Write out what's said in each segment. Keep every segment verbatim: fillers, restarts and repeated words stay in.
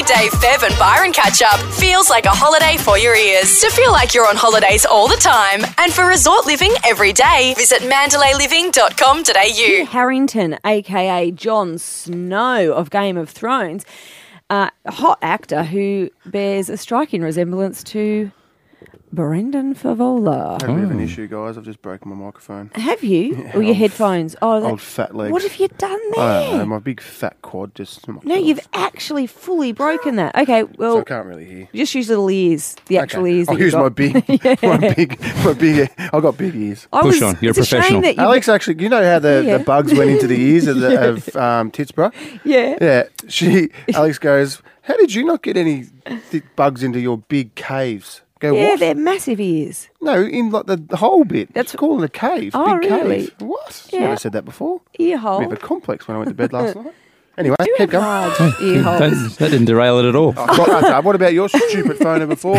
Dave, Fev and Byron catch-up feels like a holiday for your ears. To feel like you're on holidays all the time and for resort living every day, visit mandalay living dot com dot a u. Kit Harington, a k a. Jon Snow of Game of Thrones, uh, a hot actor who bears a striking resemblance to Brendan Favola. I have a bit of an issue, guys. I've just broken my microphone. Have you? Yeah, or your old headphones? Oh, that, Old fat legs. What have you done there? I don't know. My big fat quad just... knocked No, off. you've actually fully broken that. Okay, well... So I can't really hear. Just use little ears, the actual Okay. ears. I'll that you use got. my big, Yeah. my big, my big. I got big ears. I Push was- on, you're a it's shame professional. that you- Alex actually, you know how the, Yeah. the bugs went into the ears of, the, of um, Titsborough? Yeah. Yeah. She, Alex goes, how did you not get any thick bugs into your big caves? Go, Yeah, what? they're massive ears. No, in like the, the whole bit. That's- That's calling it a cave. Oh, big really? cave. What? Yeah. Never said that before. Ear A hole. bit of a complex when I went to bed last night. Anyway, Do you keep have going. large ear holes? That, that didn't derail it at all. Oh, God, okay, what about your stupid phone number four?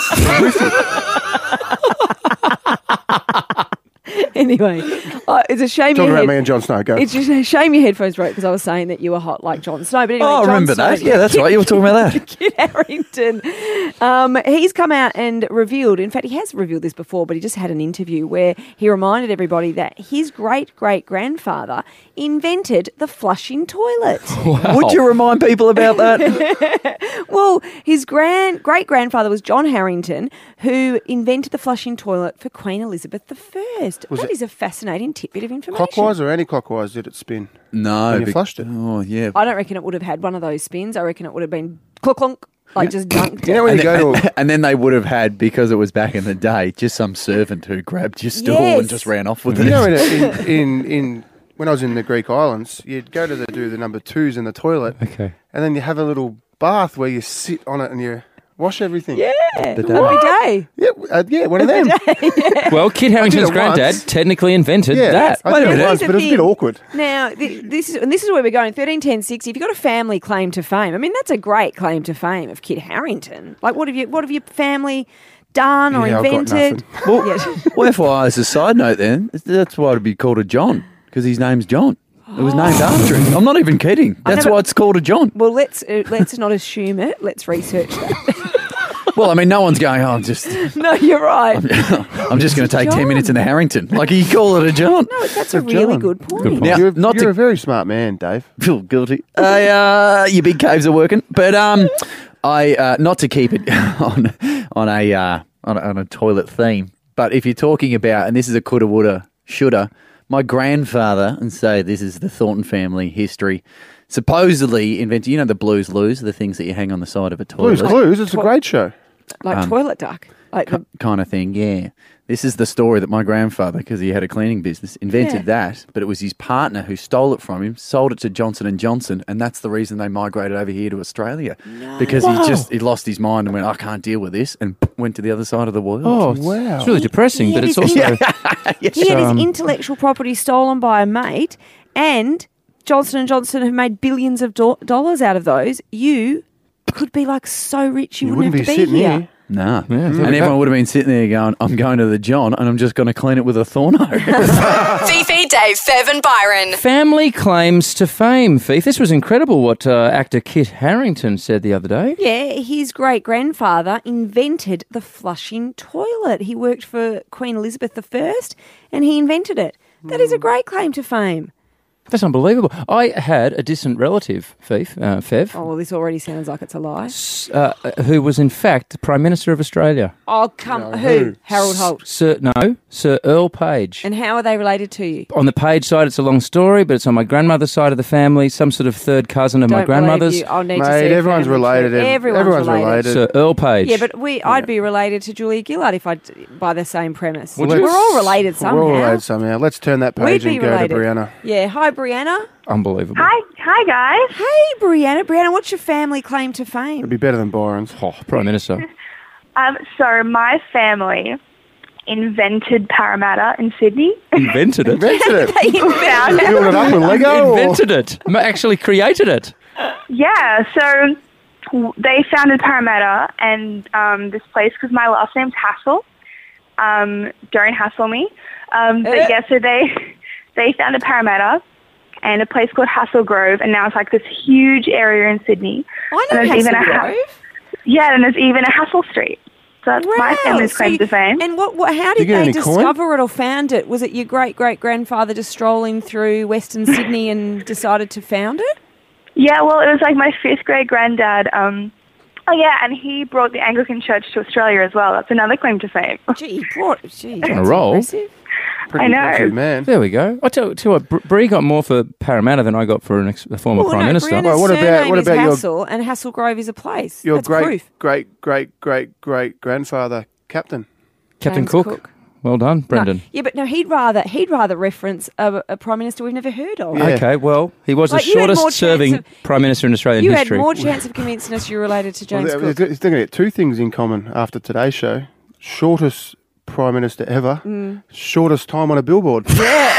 Anyway, uh, it's a shame. Talking your about head- me and Jon Snow. Go. It's just a shame your headphones broke because I was saying that you were hot like Jon Snow. But anyway, Oh, I Jon remember Snow, that. Yeah, that's right. You were talking about that. Kit Harington. Um, he's come out and revealed, in fact, he has revealed this before, but he just had an interview where he reminded everybody that his great-great-grandfather invented the flushing toilet. Would you remind people about that? Well, his grand great-grandfather was John Harrington, who invented the flushing toilet for Queen Elizabeth the First. Was That it is a fascinating tidbit of information. Clockwise or anti-clockwise did it spin? No. When you bec- flushed it? Oh, yeah. I don't reckon it would have had one of those spins. I reckon it would have been clunk clunk, like just dunked. You know when And you then, go to... A, and then they would have had, because it was back in the day, just some servant who grabbed your stool Yes. and just ran off with you it. know in, a, in, in, in... When I was in the Greek islands, you'd go to the, do the number twos in the toilet, Okay. and then you have a little bath where you sit on it and you wash everything. Yeah, The every day. Yeah, uh, yeah one of them. Well, Kit Harington's it granddad once. technically invented Yeah, that. I Wait a did it minute. once, Here's but the it was a bit thing. awkward. Now, th- this is and this is where we're going. Thirteen, ten, sixty. If you've got a family claim to fame, I mean, that's a great claim to fame of Kit Harington. Like, what have you? What have your family done or Yeah, I've got invented? nothing. Well, Yeah. well, F Y I, as a side note then, that's why it'd be called a John, because his name's John. It was named after him. I'm not even kidding. That's never- why it's called a John. Well, let's uh, let's not assume it. Let's research that. Well, I mean, no one's going, oh, I'm just, No, you're right. I'm just going to take John. ten minutes in the Harrington. Like, you call it a John. No, that's a John. really good point. Good point. Now, You're, not you're to a very smart man, Dave. feel guilty. I, uh, your big caves are working, but um, I uh, not to keep it on on a uh, on, a, on a toilet theme. But if you're talking about, and this is a coulda, woulda, shoulda, my grandfather, and say this is the Thornton family history, supposedly invented. You know the Blues Loos, the things that you hang on the side of a toilet, Blues Clues, it's a great show. Like Um, toilet duck. Like the, kind of thing. Yeah. This is the story that my grandfather, because he had a cleaning business, invented Yeah. that, but it was his partner who stole it from him, sold it to Johnson and Johnson, and that's the reason they migrated over here to Australia. Because he just he lost his mind and went, I can't deal with this, and went to the other side of the world. Oh, Wow. It's really depressing, He but had it's his- also... he had um, his intellectual property stolen by a mate, and Johnson and Johnson have made billions of do- dollars out of those. You could be like so rich you, You wouldn't, wouldn't have be to be sitting here. here. Nah. Yeah, there and we go. everyone would have been sitting there going, I'm going to the John, and I'm just going to clean it with a Thorno. Fifi, Dave, Fev and Byron. Family claims to fame, Fief. This was incredible what uh, actor Kit Harington said the other day. Yeah, his great grandfather invented the flushing toilet. He worked for Queen Elizabeth the First, and he invented it. That is a great claim to fame. That's unbelievable. I had a distant relative, Fief, uh, Fev, Oh, well, this already sounds like it's a lie. s- uh, who was in fact the Prime Minister of Australia. Oh, come, No, who? who? Harold Holt. Sir, no, Sir Earl Page. And how are they related to you? On the Page side, it's a long story, but it's on my grandmother's side of the family, some sort of third cousin of my Don't believe grandmother's. you. I'll need to see Mate, a everyone's family related. tree. Ev- Everyone's, everyone's related. related. Sir Earl Page. Yeah, but we, I'd be related to Julia Gillard if I by the same premise. Would We're you? all related somehow. We're all related somehow. Let's turn that We'd page be and go related. to Brianna. Yeah, hi Brianna. Unbelievable. Hi, hi guys. Hey Brianna. Brianna, what's your family claim to fame? It'd be better than Byron's. Oh, Prime Minister. Um, so my family invented Parramatta in Sydney. Invented it. Invented it. Found it. Build it up with Lego. or- Invented it. Ma- Actually created it. Yeah, so w- they founded Parramatta and um, this place because my last name's Hassel. Um, don't hassle me. Um, but Eh. yeah, so they they founded Parramatta, and a place called Hassel Grove, and now it's like this huge area in Sydney. I know and there's even Hassel a ha- Grove. Yeah, and there's even a Hassel Street. So that's my Wow. family's So claim you- to fame. And what, what, how Did you did get they any coin? discover it or found it? Was it your great-great-grandfather just strolling through Western Sydney and decided to found it? Yeah, well, it was like my fifth grade granddad. Um, oh, yeah, and he brought the Anglican Church to Australia as well. That's another claim to fame. Gee, brought, gee, On a that's roll. impressive. Pretty I know. impressive, man. There we go. I tell, tell you what, Br- Bree got more for Parramatta than I got for an ex- a former Well, Prime no, Minister. Brianna's Well, what about- surname what is about your- Hassel, and Hassel Grove is a place. Your That's great, proof. great, great, great, great grandfather, Captain. Captain James Cook. Cook. Well done, No, Brendan. yeah, but no, he'd rather he'd rather reference a, a prime minister we've never heard of. Yeah. Okay, well, he was Like, the you had more shortest serving chance Prime Minister in Australian You history. had more chance of convincing us you're related to James Well, Cook. they're, they're going to get two things in common after today's show. Shortest Prime Minister ever. Mm. Shortest time on a billboard.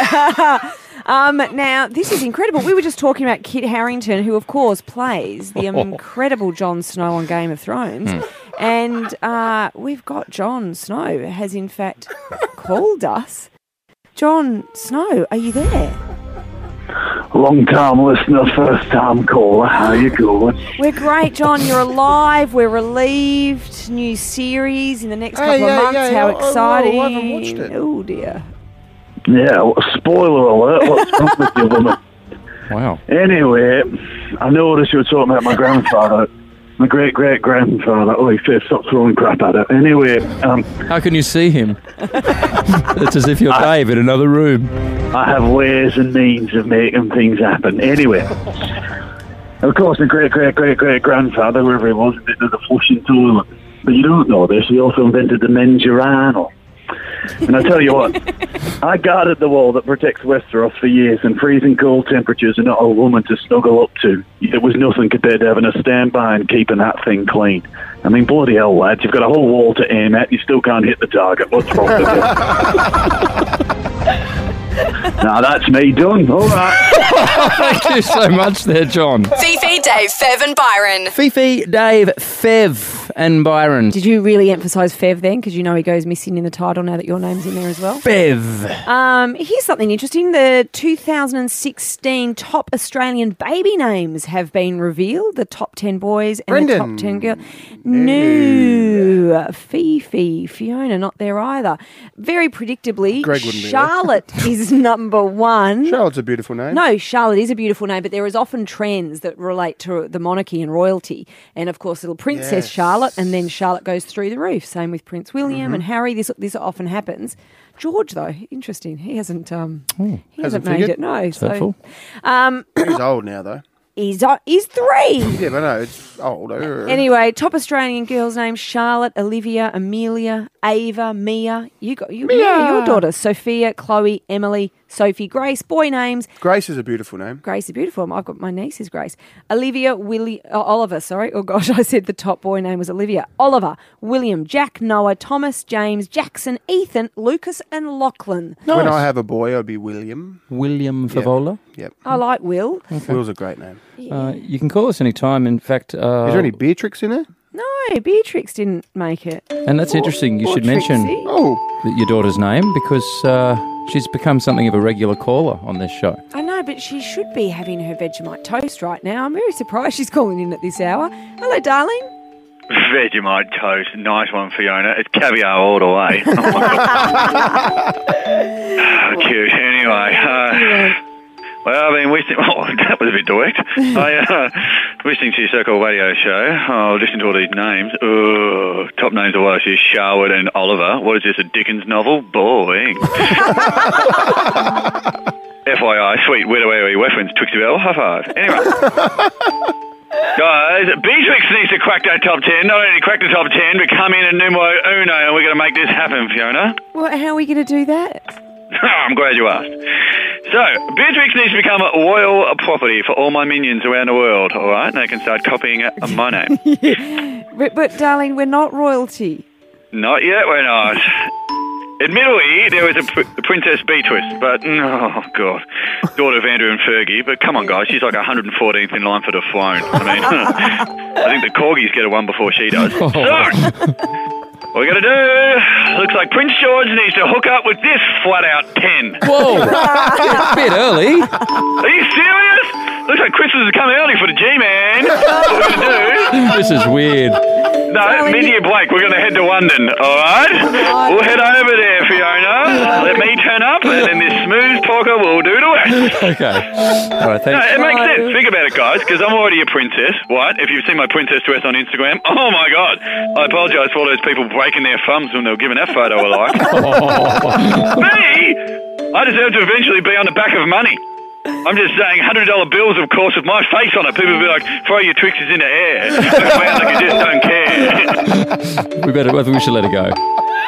Um, now, this is incredible. We were just talking about Kit Harington, who, of course, plays the incredible Jon Snow on Game of Thrones. And uh, we've got Jon Snow has, in fact, called us. Jon Snow, are you there? Long time listener, first time caller. How you going? We're great, John. You're alive. We're relieved. New series in the next Hey, couple yeah, of months. yeah, How yeah. Oh, exciting. I haven't watched it. Oh, dear. Yeah, well, spoiler alert. What's wrong with you, woman? Wow. Anyway, I noticed you were talking about my grandfather, my great great grandfather. Oh, he said stop throwing crap at it. Anyway, um, How can you see him? It's as if you're Dave in another room. I have ways and means of making things happen. Anyway, of course, my great great great great grandfather, wherever he was, invented the flushing toilet. But you don't know this. He also invented the men's urinal. And I tell you what, I guarded the wall that protects Westeros for years, and freezing cold temperatures are not a woman to snuggle up to. It was nothing compared to having a standby and keeping that thing clean. I mean, bloody hell, lads, you've got a whole wall to aim at, you still can't hit the target. What's wrong with you? Now that's me done. All right. Thank you so much there, John. Fifi, Dave, Fev, and Byron. Fifi, Dave, Fev, and Byron. Did you really emphasise Fev then? Because you know he goes missing in the title now that your name's in there as well. Fev. Um, here's something interesting. The two thousand sixteen top Australian baby names have been revealed. The top ten boys and Brendan. the top ten girls. No. Fifi, Fiona, not there either. Very predictably, Greg wouldn't be there. Charlotte is number one. Charlotte's a beautiful name. No, Charlotte is a beautiful name, but there is often trends that relate to the monarchy and royalty. And of course, little Princess Yes. Charlotte, and then Charlotte goes through the roof. Same with Prince William Mm-hmm. and Harry. This this often happens. George, though, interesting. He hasn't um he hasn't, Hasn't made figured? it. No, so hurtful. um He's old now, though. he's uh, he's three. Yeah, but no, it's old. Anyway, top Australian girls' names: Charlotte, Olivia, Amelia, Ava, Mia. You got you, Mia, your daughters: Sophia, Chloe, Emily, Sophie, Grace. Boy names: Grace is a beautiful name. Grace is beautiful. I've got my niece is Grace. Olivia, Willie, uh, Oliver. Sorry. Oh gosh, I said the top boy name was Olivia. Oliver, William, Jack, Noah, Thomas, James, Jackson, Ethan, Lucas, and Lachlan. When I have a boy, I'd be William. William Favola. Yep. I like Will. Will's a great name. Uh, you can call us anytime. In fact, uh, Is there any Beatrix in there? No, Beatrix didn't make it. and that's interesting. You Poor should mention Trixie. Oh, th- your daughter's name because uh, she's become something of a regular caller on this show. I know, but she should be having her Vegemite toast right now. I'm very surprised she's calling in at this hour. Hello, darling. Vegemite toast, nice one, Fiona. It's caviar all the way. Oh, my God. Oh, cute. Anyway, uh, well, I've been listening. Oh, that was a bit direct. I uh, listening to your so-called radio show. Oh, listening to all these names. Oh, top names of what I see: Charlotte and Oliver. What is this? A Dickens novel? Boring. F Y I, sweet widow reference. Twixie Bell. High five. Anyway. Guys, Beatrix needs to crack that top ten. Not only crack the top ten, but come in and numero uno, and we're going to make this happen, Fiona. Well, how are we going to do that? I'm glad you asked. So, Beatrix needs to become a royal property for all my minions around the world, all right? They can start copying my name. But, but, darling, we're not royalty. Not yet, we're not. Admittedly, there was a pr- Princess Beatrice, but, oh, God, daughter of Andrew and Fergie. But come on, guys, she's like one hundred fourteenth in line for the throne. I mean, I think the Corgis get a one before she does. So, What we're going to do, looks like Prince George needs to hook up with this flat-out ten. Whoa, a bit early. Are you serious? Looks like Christmas is coming early for the G-Man. What we're going to do... This is weird. No, Mindy and Blake, we're going to head to London, all right? We'll head over there, Fiona. Let me turn up, and then this smooth talker will do the rest. Okay. All right, No, thanks. it makes sense. Think about it, guys, because I'm already a princess. What? If you've seen my princess dress on Instagram, oh my God. I apologise for all those people breaking their thumbs when they were giving that photo a like. Me? I deserve to eventually be on the back of money. I'm just saying, one hundred dollar bills, of course, with my face on it. People will be like, throw your Twixes in the air. Look around like you just don't care. We better. I think we should let it go.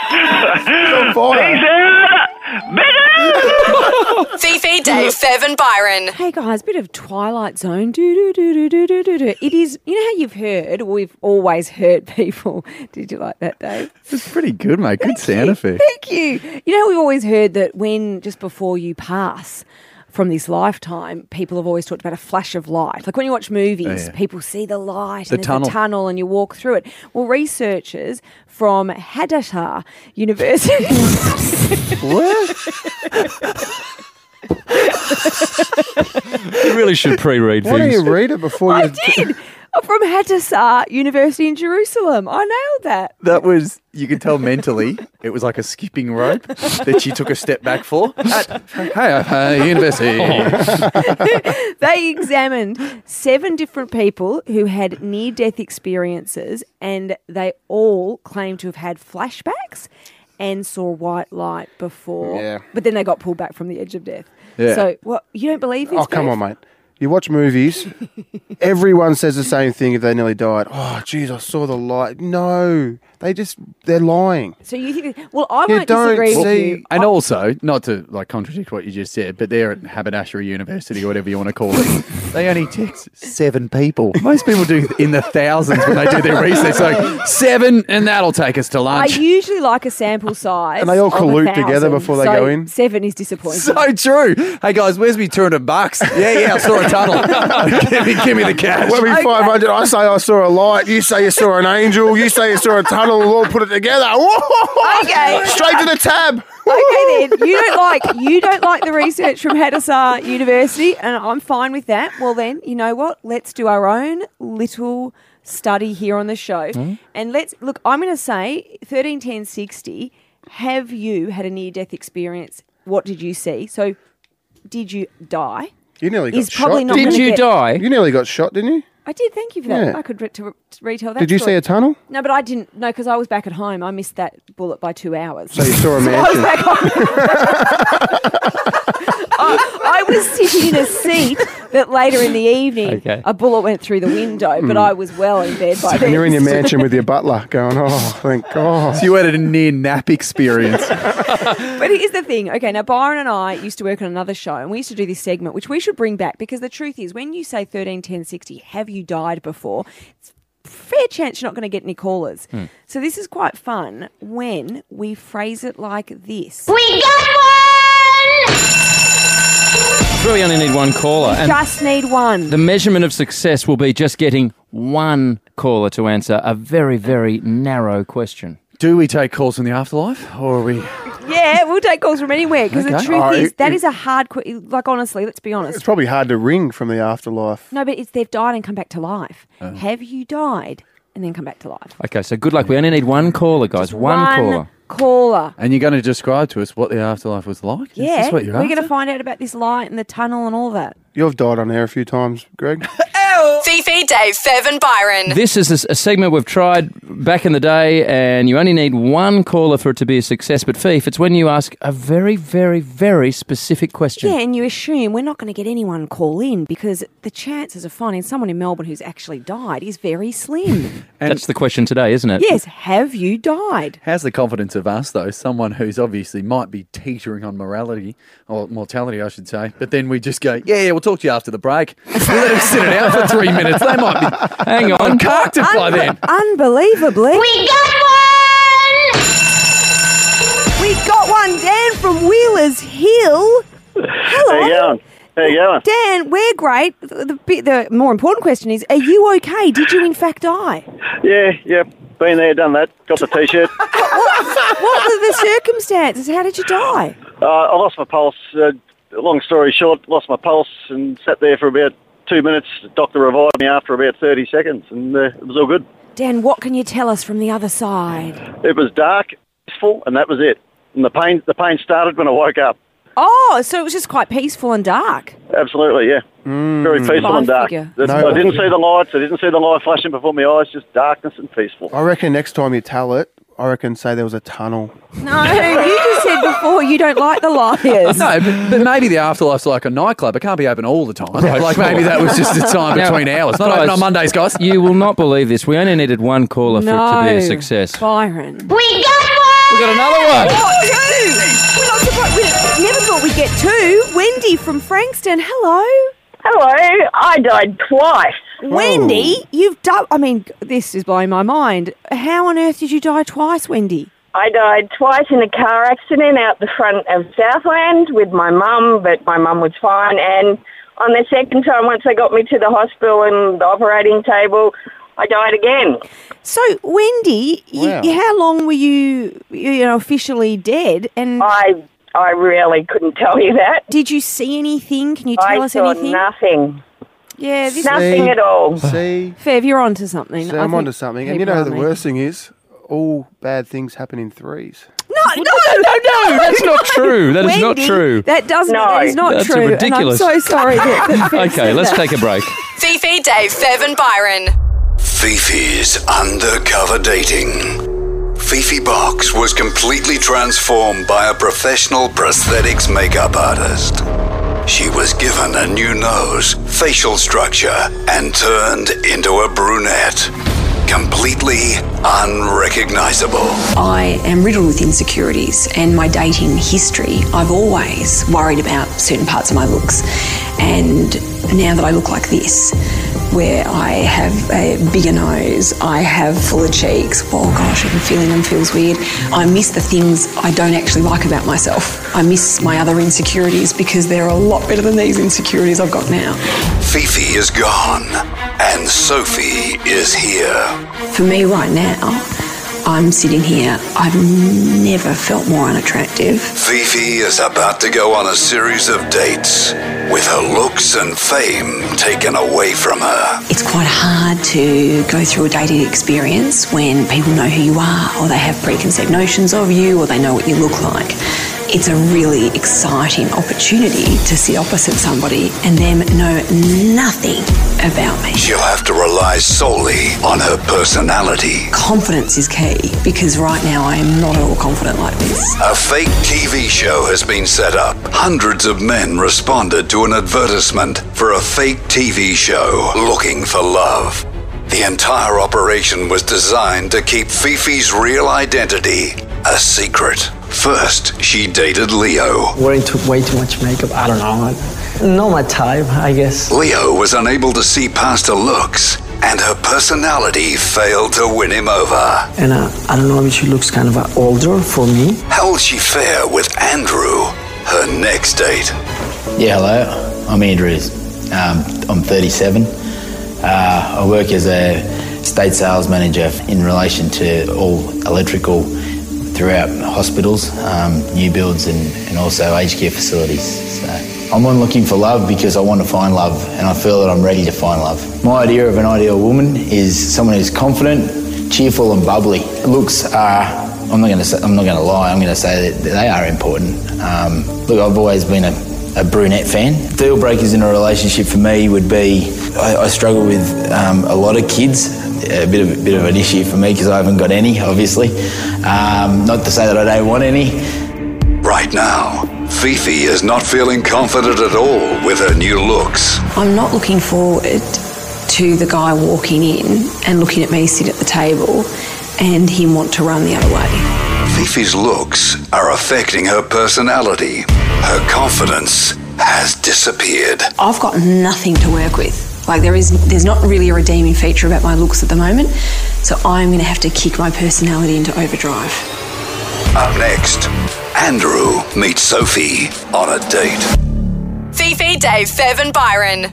Peace out! Better! Fifi, Dave, Fev and Byron. Hey guys, bit of Twilight Zone. Do do do do do do do do. It is. You know how you've heard? We've always heard people. Did you like that, Dave? It's pretty good, mate. Good sound you, effect. Thank you. You know, we've always heard that when just before you pass from this lifetime, people have always talked about a flash of light. Like when you watch movies, Oh, yeah. people see the light The and there's tunnel. a tunnel and you walk through it. Well, researchers from Hadassah University. You really should pre-read Why don't things. you read it before I you... did. From Hadassah University in Jerusalem. I nailed that. That was, you could tell mentally, it was like a skipping rope that she took a step back for. At, hey, uh, university. They examined seven different people who had near-death experiences, and they all claimed to have had flashbacks and saw white light before. Yeah. But then they got pulled back from the edge of death. Yeah. So, what? You don't believe this? Oh, come Bev? on, mate. You watch movies, everyone says the same thing if they nearly died. Oh, geez, I saw the light. No, they just, they're lying. So you think? Well, I You won't don't disagree with see- you. And also, not to like contradict what you just said, but they're at Haberdashery University or whatever you want to call it. They only text seven people. Most people do in the thousands when they do their research. So seven, and that'll take us to I lunch. usually like a sample size. And they all of a collude thousand, together before they so go in? Seven is disappointing. So true. Hey guys, where's me two hundred bucks? Yeah, yeah, I saw a tunnel. give me, give me the cash. Well, Okay. five hundred. I say I saw a light. You say you saw an angel. You say you saw a tunnel. We'll all put it together. Okay. Straight to the tab. Okay, then you don't like you don't like the research from Hadassah University, and I'm fine with that. Well, then you know what? Let's do our own little study here on the show, and let's look. I'm going to say thirteen ten sixty. Have you had a near-death experience? What did you see? So, did you die? You nearly got He's shot. probably not Did gonna you get- die? You nearly got shot, didn't you? I did. Thank you for that. Yeah. I could re- to, to retell that. Did you story. see a tunnel? No, but I didn't. No, because I was back at home. I missed that bullet by two hours. So you saw a I was mansion. back home. I, I was sitting in a seat that later in the evening Okay. a bullet went through the window, but I was well in bed by then. And you're in your mansion with your butler going, oh, thank God. So you had a near nap experience. But here's the thing. Okay, now Byron and I used to work on another show, and we used to do this segment, which we should bring back, because the truth is, when you say thirteen ten sixty, have you died before? It's a fair chance you're not going to get any callers. So this is quite fun when we phrase it like this. We got one! Really only need one caller. And Just need one. the measurement of success will be just getting one caller to answer a very, very narrow question. Do we take calls from the afterlife, or are we? Yeah, we'll take calls from anywhere, because the Okay. truth Oh, is, it- that it- is a hard question. Like, honestly, let's be It's honest. probably hard to ring from the afterlife. No, but it's they've died and come back to life. Have you died and then come back to life? Okay, so good luck. We only need one caller, guys. One, caller. caller. And you're going to describe to us what the afterlife was like? Is Yeah, this what you're we're going after? to find out about this light and the tunnel and all that. You've died on air a few times, Greg. Fifi, Dave, Fev and Byron. This is a, s- a segment we've tried back in the day, and you only need one caller for it to be a success. But, Fief, it's when you ask a very, very, very specific question. Yeah, and you assume we're not going to get anyone call in because the chances of finding someone in Melbourne who's actually died is very slim. That's the question today, isn't it? Yes, have you died? How's the confidence of us, though? Someone who's obviously might be teetering on morality, or mortality, I should say. But then we just go, yeah, yeah, we'll talk to you after the break. We let them sit it out for three minutes. They might be Hang on. carked it by then. Unbelievably. We got one! We got one, Dan from Wheelers Hill. Hello. How you going? How you going? Dan, we're great. The, the, bit- the more important question is, are you okay? Did you in fact die? Yeah, yep. been there, done that. Got the T-shirt. What were the circumstances? How did you die? Uh, I lost my pulse. Uh, long story short, lost my pulse and sat there for about two minutes. The doctor revived me after about thirty seconds, and uh, it was all good. Dan, what can you tell us from the other side? It was dark, peaceful, and that was it. And the pain, the pain started when I woke up. Oh, so it was just quite peaceful and dark. Absolutely, yeah. Very peaceful I and dark. figure. That's- No. I didn't see the lights. I didn't see the light flashing before my eyes. Just darkness and peaceful. I reckon next time you tell it, I reckon say there was a tunnel. No, you just said before you don't like the liars. No, but, but maybe the afterlife's like a nightclub. It can't be open all the time. Like maybe that was just a time Now, between hours. Not open guys, on Mondays, guys. You will not believe this. We only needed one caller for it to be a success. Byron. We got one! We got another one. Oh, two! We're not surprised. We never thought we'd get two. Wendy from Frankston, hello. Hello, I died twice. Wendy, you've done... I mean, this is blowing my mind. How on earth did you die twice, Wendy? I died twice in a car accident out the front of Southland with my mum, but my mum was fine. And on the second time, once they got me to the hospital and the operating table, I died again. So, Wendy, Wow. you, how long were you, you know, officially dead? And I I really couldn't tell you that. Did you see anything? Can you tell I us saw anything? nothing. Yeah, this Nothing at all. See? Fev, you're onto something. See, I I'm think onto something. And you people know are, the mate. worst thing is, all bad things happen in threes. No, no, no, no, That's not true. That is not Wendy, true. That doesn't. No. That is not That's true. ridiculous. And I'm so sorry. That, that Fev Okay, said let's that. take a break. Fifi, Dave, Fev and Byron. Fifi's undercover dating. Fifi Box was completely transformed by a professional prosthetics makeup artist. She was given a new nose, facial structure, and turned into a brunette. Completely unrecognizable. I am riddled with insecurities, and my dating history, I've always worried about certain parts of my looks. And now that I look like this, where I have a bigger nose, I have fuller cheeks, oh gosh, even feeling them feels weird. I miss the things I don't actually like about myself. I miss my other insecurities because they're a lot better than these insecurities I've got now. Fifi is gone, and Sophie is here. For me right now, I'm sitting here, I've never felt more unattractive. Fifi is about to go on a series of dates with her looks and fame taken away from her. It's quite hard to go through a dating experience when people know who you are, or they have preconceived notions of you, or they know what you look like. It's a really exciting opportunity to sit opposite somebody and them know nothing about me. She'll have to rely solely on her personality. Confidence is key, because right now I am not at all confident like this. A fake T V show has been set up. Hundreds of men responded to an advertisement for a fake T V show looking for love. The entire operation was designed to keep Fifi's real identity a secret. First, she dated Leo. Wearing too, way too much makeup, I don't know. Not my type, I guess. Leo was unable to see past her looks, and her personality failed to win him over. And uh, I don't know if she looks kind of uh, older for me. How will she fare with Andrew, her next date? Yeah, hello. I'm Andrew. Um, I'm thirty-seven. Uh, I work as a state sales manager in relation to all electrical throughout hospitals, um, new builds and, and also aged care facilities. So I'm on looking for love because I want to find love, and I feel that I'm ready to find love. My idea of an ideal woman is someone who's confident, cheerful and bubbly. Looks are, I'm not going to say, I'm not going to lie, I'm going to say that they are important. Um, look, I've always been a, a brunette fan. Deal breakers in a relationship for me would be, I, I struggle with um, a lot of kids. A bit of a bit of an issue for me because I haven't got any, obviously. Um, not to say that I don't want any. Right now, Fifi is not feeling confident at all with her new looks. I'm not looking forward to the guy walking in and looking at me sit at the table and him want to run the other way. Fifi's looks are affecting her personality. Her confidence has disappeared. I've got nothing to work with. Like there is, there's not really a redeeming feature about my looks at the moment, so I'm going to have to kick my personality into overdrive. Up next, Andrew meets Sophie on a date. Fifi, Dave, Fev and Byron.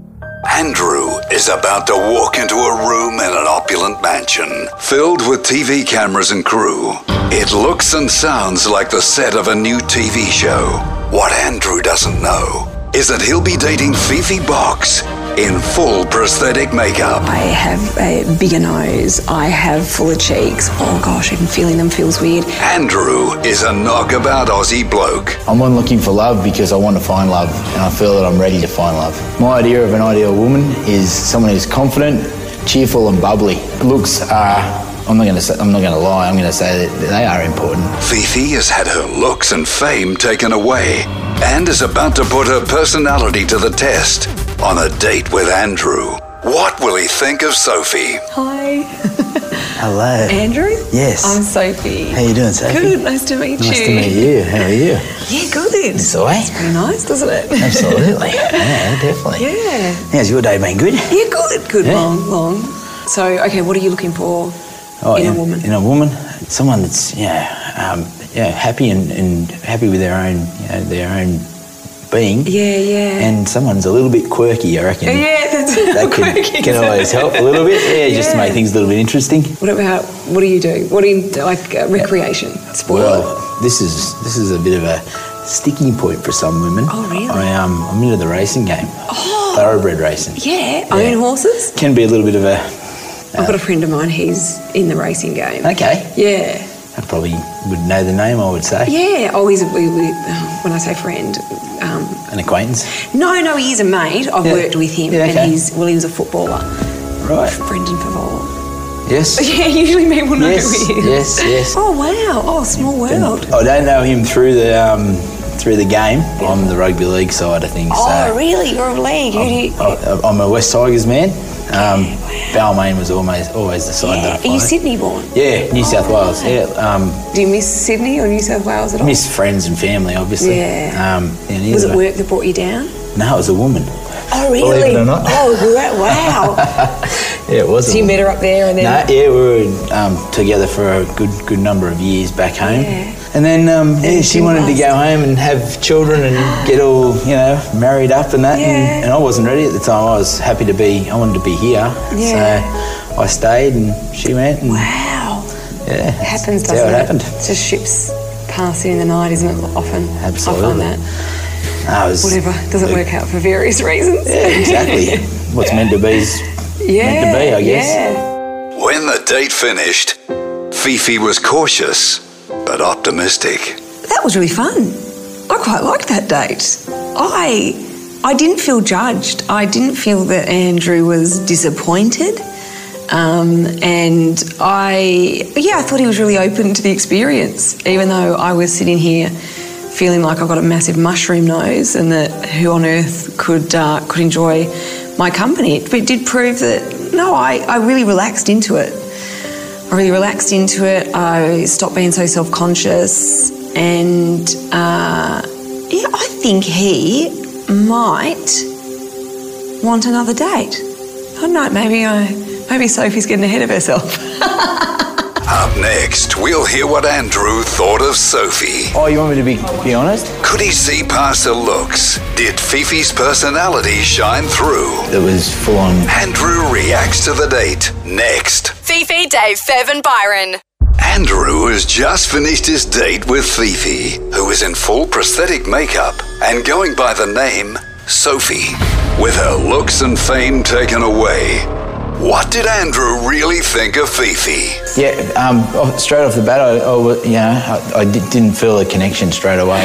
Andrew is about to walk into a room in an opulent mansion filled with T V cameras and crew. It looks and sounds like the set of a new T V show. What Andrew doesn't know is that he'll be dating Fifi Box in full prosthetic makeup. I have a bigger nose. I have fuller cheeks. Oh gosh, even feeling them feels weird. Andrew is a knockabout Aussie bloke. I'm on looking for love because I want to find love, and I feel that I'm ready to find love. My idea of an ideal woman is someone who's confident, cheerful, and bubbly. Looks are. I'm not going to say, I'm not going to lie. I'm going to say that they are important. Fifi has had her looks and fame taken away and is about to put her personality to the test on a date with Andrew. What will he think of Sophie? Hi. Hello. Andrew? Yes. I'm Sophie. How you doing, Sophie? Good, nice to meet Nice you. to meet you. How are you? Yeah, good. It's all right. It's pretty nice, doesn't it? Absolutely. Yeah, definitely. Yeah. How's your day been? Good? Yeah, good, good, Yeah. long, long. So, okay, what are you looking for Oh, in in, a woman? In a woman, someone that's yeah, um, yeah, happy and, and happy with their own, you know, their own being. Yeah, yeah. And someone's a little bit quirky, I reckon. Yeah, that's That quirky, can, can isn't always it? help a little bit. Yeah, just to Yeah. make things a little bit interesting. What about, what do you do? What do you, like, uh, recreation, sport? Well, this is this is a bit of a sticking point for some women. Oh, really? I um, I'm into the racing game. Oh. Thoroughbred racing. Yeah, own horses? Can be a little bit of a. I've got a friend of mine, he's in the racing game. Okay. Yeah. I probably would know the name, I would say. Yeah, oh, he's a, we, we, when I say friend, um, An acquaintance. no, no, he is a mate. I've Yeah. worked with him, Yeah, okay. and he's, well, he was a footballer. Right. Brendan Favola. Yes. Yeah, usually people know Yes, who he is. yes, yes. Oh, wow. Oh, small world. I don't know him through the um, through the game. I'm the rugby league side of things. Oh, so really? You're a league. Who do you, I, I'm a West Tigers man. Um, Balmain was always always the side that I are followed. you Sydney born? Yeah, New South Wales. Yeah, um, Do you miss Sydney or New South Wales at all? miss friends and family, obviously. Yeah. Um, and Was it either- work that brought you down? No, it was a woman. Oh, really? Believe it or not. Oh, wow. Yeah, it was. a So you woman. met her up there and then... No, yeah, we were um, together for a good good number of years back home. Yeah. And then um, yeah, she she wanted to passed. go home and have children and get all, you know, married up and that. Yeah. And, and I wasn't ready at the time. I was happy to be, I wanted to be here. Yeah. So I stayed and she went. And, Wow. Yeah. It happens, that's doesn't how it it? happened. It's just ships passing in the night, isn't it? Often. Absolutely. I find that. No, it was- Whatever. Doesn't work out for various reasons. Yeah, exactly. What's meant to be is Yeah, meant to be, I guess. Yeah. When the date finished, Fifi was cautious but optimistic. That was really fun. I quite liked that date. I I didn't feel judged. I didn't feel that Andrew was disappointed. Um, and I, yeah, I thought he was really open to the experience, even though I was sitting here feeling like I got a massive mushroom nose and that who on earth could uh, could enjoy my company. But it did prove that, no, I, I really relaxed into it. I really relaxed into it. I stopped being so self-conscious, and uh, yeah, I think he might want another date. I don't know. Maybe I, maybe Sophie's getting ahead of herself. Up next, we'll hear what Andrew thought of Sophie. Oh, you want me to be be honest? Could he see past her looks? Did Fifi's personality shine through? It was full on. Andrew reacts to the date next. Fifi, Dave, Fev and Byron. Andrew has just finished his date with Fifi, who is in full prosthetic makeup and going by the name Sophie. With her looks and fame taken away, what did Andrew really think of Fifi? Yeah, um, off- straight off the bat, I, I wa- you know, I, I di- didn't feel a connection straight away.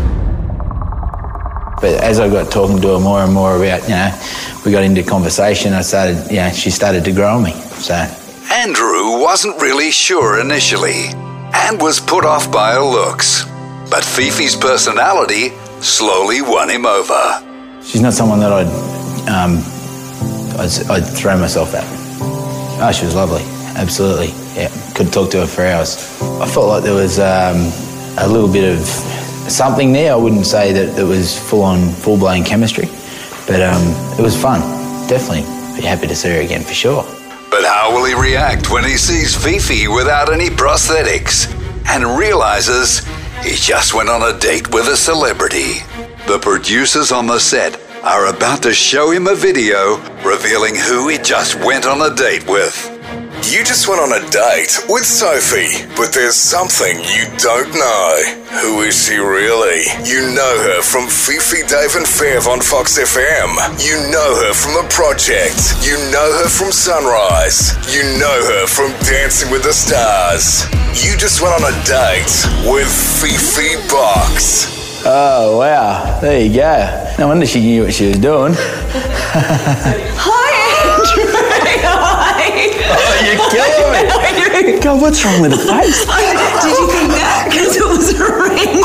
But as I got talking to her more and more about, you know, we got into conversation, I started, you know, she started to grow on me. So Andrew wasn't really sure initially and was put off by her looks. But Fifi's personality slowly won him over. she's not someone that I'd, um, I'd, I'd throw myself at. Oh, she was lovely, absolutely. Yeah, could talk to her for hours. I felt like there was um, a little bit of something there. I wouldn't say that it was full-on, full-blown chemistry, but um, it was fun. Definitely be happy to see her again for sure. But how will he react when he sees Fifi without any prosthetics and realizes he just went on a date with a celebrity? The producers on the set are about to show him a video revealing who he just went on a date with. You just went on a date with Sophie, but there's something you don't know. Who is she really? You know her from Fifi, Dave and Fev on Fox F M. You know her from The Project. You know her from Sunrise. You know her from Dancing with the Stars. You just went on a date with Fifi Box. Oh, wow. There you go. No wonder she knew what she was doing. Hi, Andrew. Hi. Oh, you're killing me. God, what's wrong with the face? Did you think that? Because it was a ring.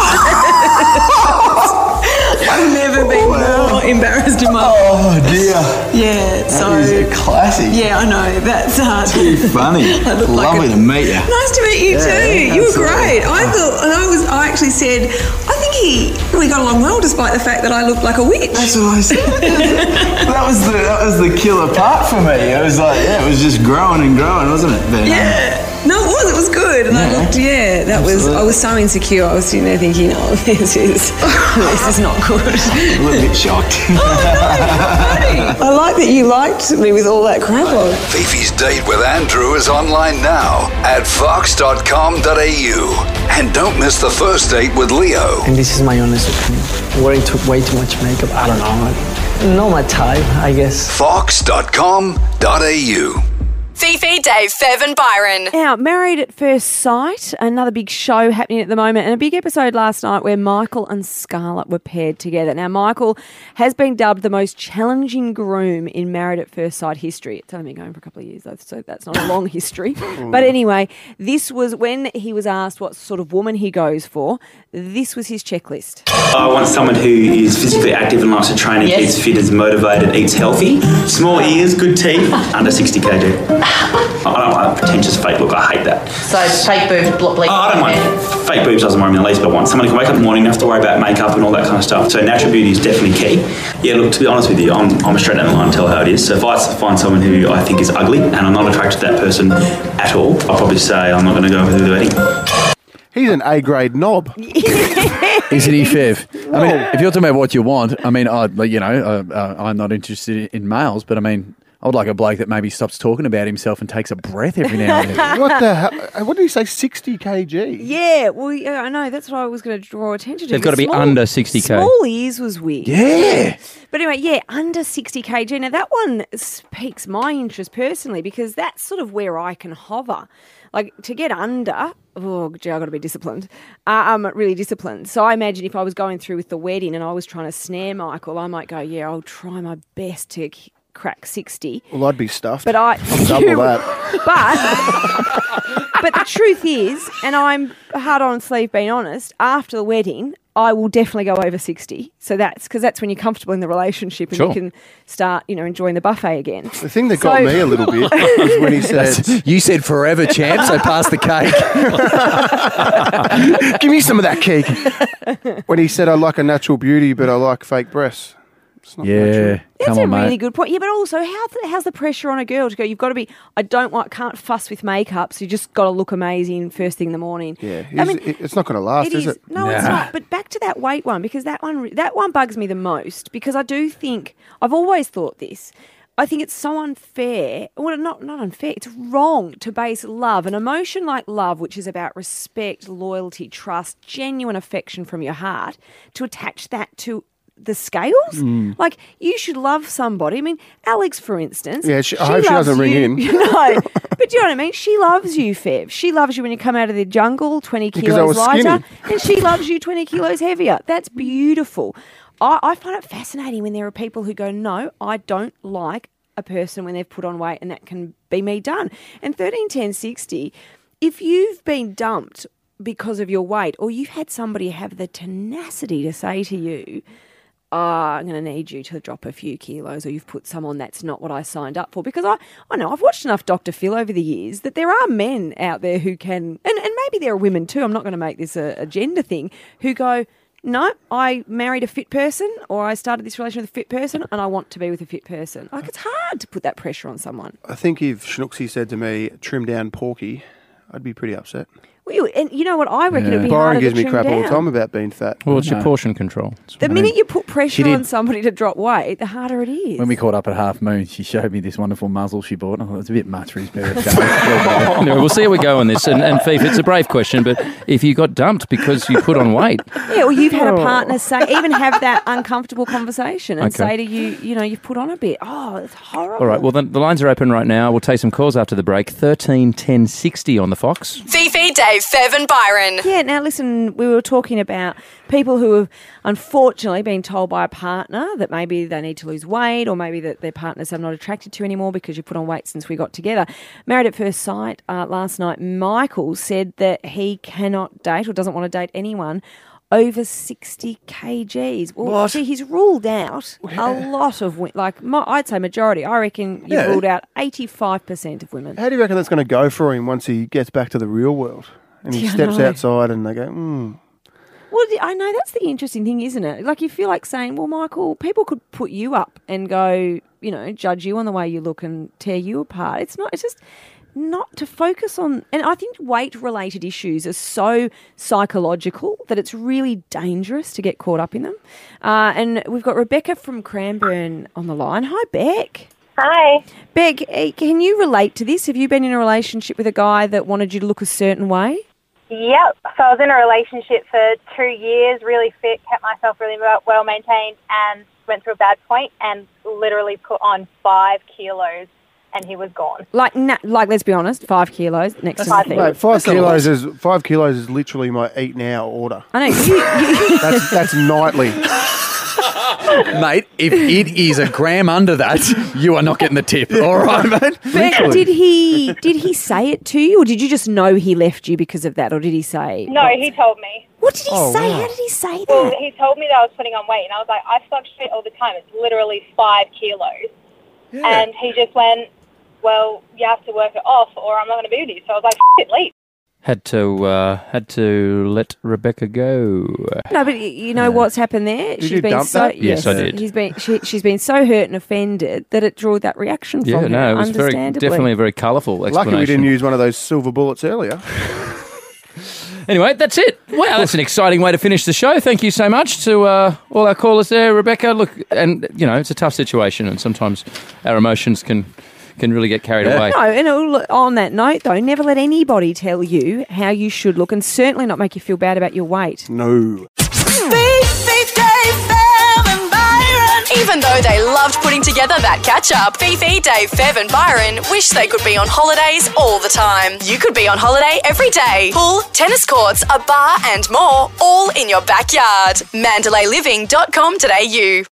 I've never been more embarrassed in my life. Oh, dear. Yeah, so. That is a classic. Yeah, I know. That's hard. Too funny. I look like Lovely a- to meet you. Nice to meet you Yeah, too. You were absolutely. great. I thought, and I was. I actually said, I think he we got along well, despite the fact that I looked like a witch. That's what I said. that was the that was the killer part for me. It was like, yeah, it was just growing and growing, wasn't it? But, um, Yeah. No, it was. It was good. And I Yeah. looked, yeah, that was, I was so insecure. I was sitting there thinking, oh, this is, this is not good. a little bit shocked. I like that you liked me with all that crap on. Fifi's date with Andrew is online now at fox dot com dot a u. And don't miss the first date with Leo. And this is my honest opinion. Wearing too, way too much makeup, I don't know. Not my type, I guess. fox dot com dot a u. Fifi, Dave, Fev and Byron. Now, Married at First Sight, another big show happening at the moment, and a big episode last night where Michael and Scarlett were paired together. Now, Michael has been dubbed the most challenging groom in Married at First Sight history. It's only been going for a couple of years, though, so that's not a long history. But anyway, this was when he was asked what sort of woman he goes for. This was his checklist. I want someone who is physically active and likes to train and Yes. keeps fit, is motivated, eats healthy, small ears, good teeth, under sixty kilograms. I don't like a pretentious fake look. I hate that. So fake boobs, blo- bleak. Oh, I don't mind fake boobs. Doesn't worry me in the least. But I want someone who can wake up in the morning, not have to worry about makeup and all that kind of stuff. So natural beauty is definitely key. Yeah, look, to be honest with you, I'm, I'm a straight down the line and tell how it is. So if I find someone who I think is ugly and I'm not attracted to that person at all, I'll probably say I'm not going to go with the wedding. He's an A-grade knob. Isn't he, Fev? I mean, if you're talking about what you want, I mean, I, like, you know, uh, uh, I'm not interested in males, but I mean, I would like a bloke that maybe stops talking about himself and takes a breath every now and then. What the hell? What did he say? sixty kilograms? Yeah, well, yeah, I know. That's what I was going to draw attention to. They've got to be Small- under sixty k. Small ears was weird. Yeah. But anyway, yeah, under sixty kilograms. Now, that one piques my interest personally because that's sort of where I can hover. Like, to get under, oh, gee, I've got to be disciplined. Uh, I'm really disciplined. So I imagine if I was going through with the wedding and I was trying to snare Michael, I might go, yeah, I'll try my best to k- crack sixty. Well, I'd be stuffed. But I... I'm double that. But, but the truth is, and I'm hard on sleeve being honest, after the wedding, I will definitely go over sixty. So that's because that's when you're comfortable in the relationship and Sure. you can start, you know, enjoying the buffet again. The thing that got So- me a little bit was when he said, You said forever, champ, so pass the cake. give me some of that cake. When he said, I like a natural beauty, but I like fake breasts. It's not Yeah, natural. That's come a on, really mate. good point. Yeah, but also, how th- how's the pressure on a girl to go, you've got to be, I don't want, can't fuss with makeup, so you just got to look amazing first thing in the morning. Yeah, I mean, it- it's not going to last, it is is. it? No, it's not. But back to that weight one, because that one re- that one bugs me the most, because I do think, I've always thought this, I think it's so unfair, well, not, not unfair, it's wrong to base love, an emotion like love, which is about respect, loyalty, trust, genuine affection from your heart, to attach that to the scales. Mm. Like, you should love somebody. I mean, Alex, for instance. Yeah, she- I hope she loves doesn't ring you- in. You know, but do you know what I mean? She loves you, Fev. She loves you when you come out of the jungle twenty Because I kilos was lighter, skinny. and she loves you twenty kilos heavier. That's beautiful. I, I find it fascinating when there are people who go, no, I don't like a person when they've put on weight, and that can be me done. And thirteen ten sixty, if you've been dumped because of your weight, or you've had somebody have the tenacity to say to you, oh, I'm going to need you to drop a few kilos, or you've put some on that's not what I signed up for. Because I, I know, I've watched enough Doctor Phil over the years that there are men out there who can, and, and maybe there are women too, I'm not going to make this a, a gender thing, who go, no, I married a fit person, or I started this relationship with a fit person, and I want to be with a fit person. Like, it's hard to put that pressure on someone. I think if Schnooksy said to me, trim down Porky, I'd be pretty upset. Well, and you know what? I reckon it'd be Byron harder gives to me trim crap down. all the time about being fat. Well, it's your No. portion control. The minute you put pressure did- on somebody to drop weight, the harder it is. When we caught up at Half Moon, she showed me this wonderful muzzle she bought. I thought it was a bit much for his pair of Anyway, we'll see how we go on this. And, and Fifi, it's a brave question, but if you got dumped because you put on weight, Yeah, well, you've had a partner say, even have that uncomfortable conversation and Okay. say to you, you know, you've put on a bit. Oh, it's horrible. all right. Well, then the lines are open right now. We'll take some calls after the break. Thirteen ten sixty on the Fox. Fifi, Dave, Fev and Byron. Yeah, now listen, we were talking about people who have unfortunately been told by a partner that maybe they need to lose weight or maybe that their partners are not attracted to anymore because you put on weight since we got together. Married at First Sight uh, last night, Michael said that he cannot date or doesn't want to date anyone over sixty kilograms. Well, What? see, he's ruled out a lot of women. Like, mo- I'd say majority. I reckon you've Yeah. ruled out eighty-five percent of women. How do you reckon that's going to go for him once he gets back to the real world? And he Yeah, I steps know. outside and they go, hmm. Well, I know that's the interesting thing, isn't it? Like, you feel like saying, well, Michael, people could put you up and go, you know, judge you on the way you look and tear you apart. It's not, it's just not to focus on. And I think weight-related issues are so psychological that it's really dangerous to get caught up in them. Uh, and we've got Rebecca from Cranbourne on the line. Hi, Beck. Hi. Beck, eh, can you relate to this? Have you been in a relationship with a guy that wanted you to look a certain way? Yep. So I was in a relationship for two years, really fit, kept myself really well maintained, and went through a bad point and literally put on five kilos, and he was gone. Like, na- like, let's be honest, five kilos next to Five nothing. Mate, five kilos is five kilos is literally my eat now order. I know. You, you, That's that's nightly. Mate, if it is a gram under that, you are not getting the tip. All right, mate? But did he did he say it to you, or did you just know he left you because of that, or did he say? No, he told me. What did he Oh, say? wow. How did he say that? Well, he told me that I was putting on weight, and I was like, I fluctuate all the time. It's literally five kilos. And he just went, well, you have to work it off, or I'm not going to be with you. So I was like, F- it, leave. Had to uh, had to let Rebecca go. No, but y- you know what's happened there? Did you been dump so that? Yes, I did. He's been she, she's been so hurt and offended that it drew that reaction Yeah, from no, her. it was very understandably. definitely a very colourful explanation. Lucky we didn't use one of those silver bullets earlier. Anyway, that's it. Wow, that's an exciting way to finish the show. Thank you so much to uh, all our callers there, Rebecca. Look, and you know, it's a tough situation, and sometimes our emotions can can really get carried away. No, and uh, on that note, though, never let anybody tell you how you should look, and certainly not make you feel bad about your weight. No. Even though they loved putting together that catch-up, Fifi, Dave, Fev and Byron wish they could be on holidays all the time. You could be on holiday every day. Pool, tennis courts, a bar and more, all in your backyard. Mandalay Living dot com dot a u